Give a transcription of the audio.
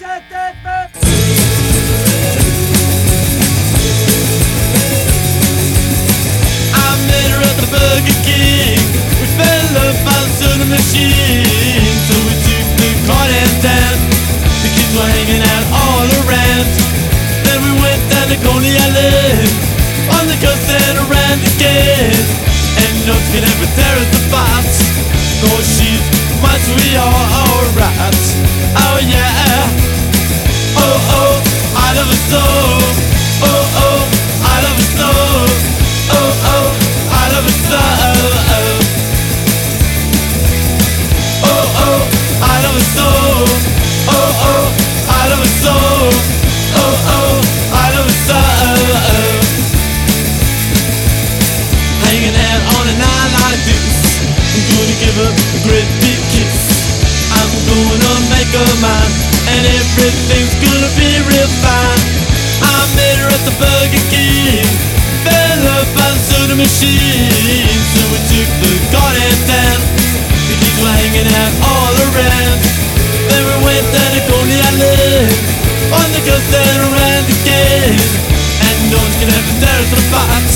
met her at the Burger King. We fell up by the soda machine. So we took the car down. The kids were hanging out all around. Then we went down to Coney Island, on the coast and around again. And no one can ever tear us apart, 'cause she's my sweetheart, alright. Oh yeah. Oh oh, I love her so. Oh oh, I love her so. Oh oh, I love her so. Oh oh, I love her so. Oh oh, I love her so. Oh oh, I love her so. Hanging out on an island like this, I'm gonna give her a great big kiss. I'm gonna make her mine, and everything's gonna be real fine. I met her at the Burger King, fell up by the soda machine. So we took the car down. The kids were hanging out all around. Then we went down to Coney Island, on the coast and around again. And no one can ever tear us apart.